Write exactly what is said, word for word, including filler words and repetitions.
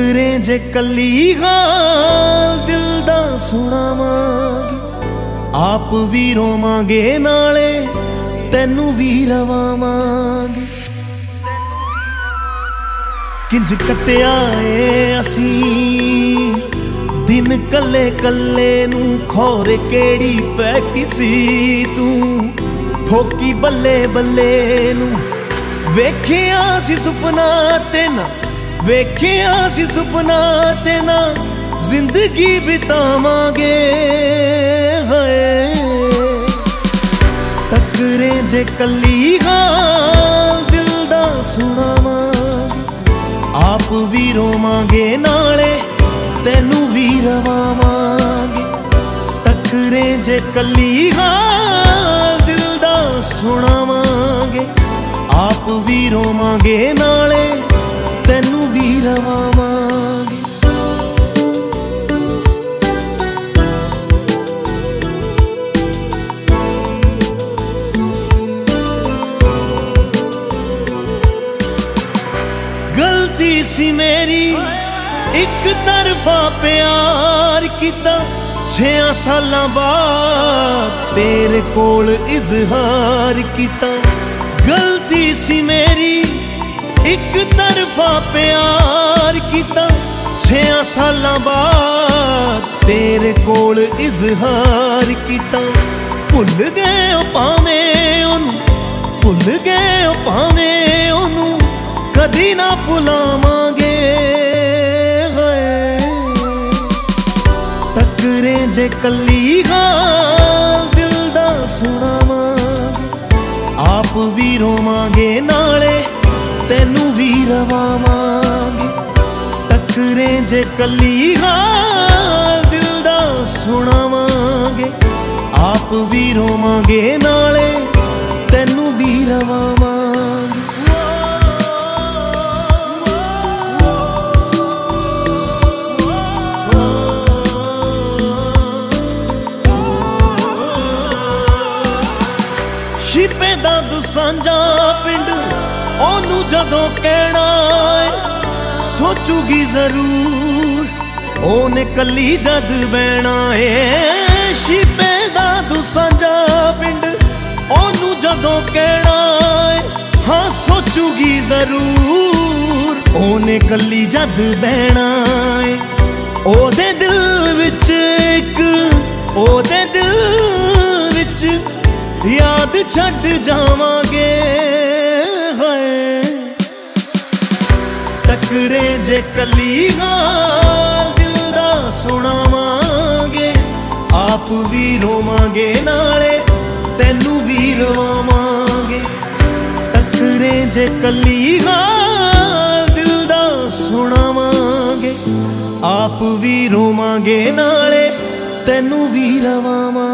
टकरे जे कली गाल दिल दा सुनावांगे, आप भी रोवांगे नाले तैनू भी रवावांगे। किंज कट्टिया ए असीं दिन कल्ले कल्ले नू, खौरे केड़ी पै किसी तू ठोकी बल्ले बल्ले नू। वेखिया सी सुपना ते ना, वेखिया सी सुपना ते ना, जिंदगी बितावांगे। हाय टकरे जे कली गाल दिल दा सुनावांगे, आप भी रोवांगे नाले तैनू भी रवावांगे। टकरे जे कली गाल दिल दा सुनावांगे, आप भी रोवांगे नाले तैनू भी रवावांगे। गलती सी मेरी एक तरफा प्यार किता, छेया सालां बाद तेरे कोल इजहार किता। गलती सी मेरी एक तरफा प्यार किता, छेया सालां बाद तेरे कोल इजहार किता। भुल गए भावें ओनू, भुल गए भावें ओनू, कदी ना भुलावांगे। टकरे जे कली गाल दिल दा सुनावांगे, आप भी रोवांगे नाले तैनू भी रवावांगे। टकरे जे कली गाल दिल दा सुनावांगे, आप भी रोवांगे नाले तैनू भी रवावांगे। शिपे दा दुसांझा पिंड ओनू जदों कहना है, सोचूगी जरूर ओने कली जद बहना है। शिपे दा दुसांझा पिंड ओनू जदों कहना है, हाँ सोचूगी जरूर ओने कली जद बहना है। ओदे दिल विच एक, ओदे दिल विच याद छड्ड जावांगे। हाय टकरे जे कली गाल दिल दा सुनावांगे, आप भी रोवांगे नाले तैनू भी रवावांगे। टकरे जे कली गाल दिल दा सुनावांगे, आप भी रोवांगे नाले तैनू भी रवावांगे।